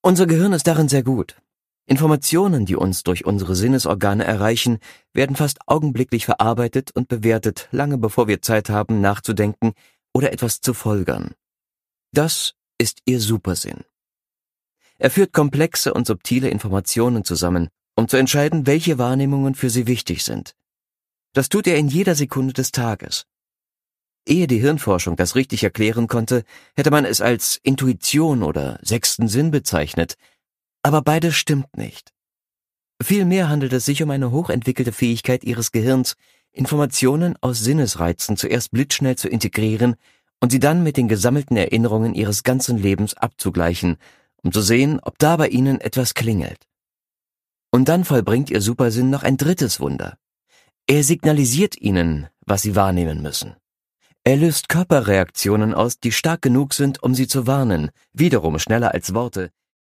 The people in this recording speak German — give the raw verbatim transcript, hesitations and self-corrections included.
Unser Gehirn ist darin sehr gut. Informationen, die uns durch unsere Sinnesorgane erreichen, werden fast augenblicklich verarbeitet und bewertet, lange bevor wir Zeit haben, nachzudenken oder etwas zu folgern. Das ist Ihr Supersinn. Er führt komplexe und subtile Informationen zusammen, um zu entscheiden, welche Wahrnehmungen für Sie wichtig sind. Das tut er in jeder Sekunde des Tages. Ehe die Hirnforschung das richtig erklären konnte, hätte man es als Intuition oder sechsten Sinn bezeichnet, aber beides stimmt nicht. Vielmehr handelt es sich um eine hochentwickelte Fähigkeit Ihres Gehirns, Informationen aus Sinnesreizen zuerst blitzschnell zu integrieren und sie dann mit den gesammelten Erinnerungen Ihres ganzen Lebens abzugleichen, um zu sehen, ob da bei Ihnen etwas klingelt. Und dann vollbringt Ihr Supersinn noch ein drittes Wunder. Er signalisiert Ihnen, was Sie wahrnehmen müssen. Er löst Körperreaktionen aus, die stark genug sind, um Sie zu warnen, wiederum schneller als Worte,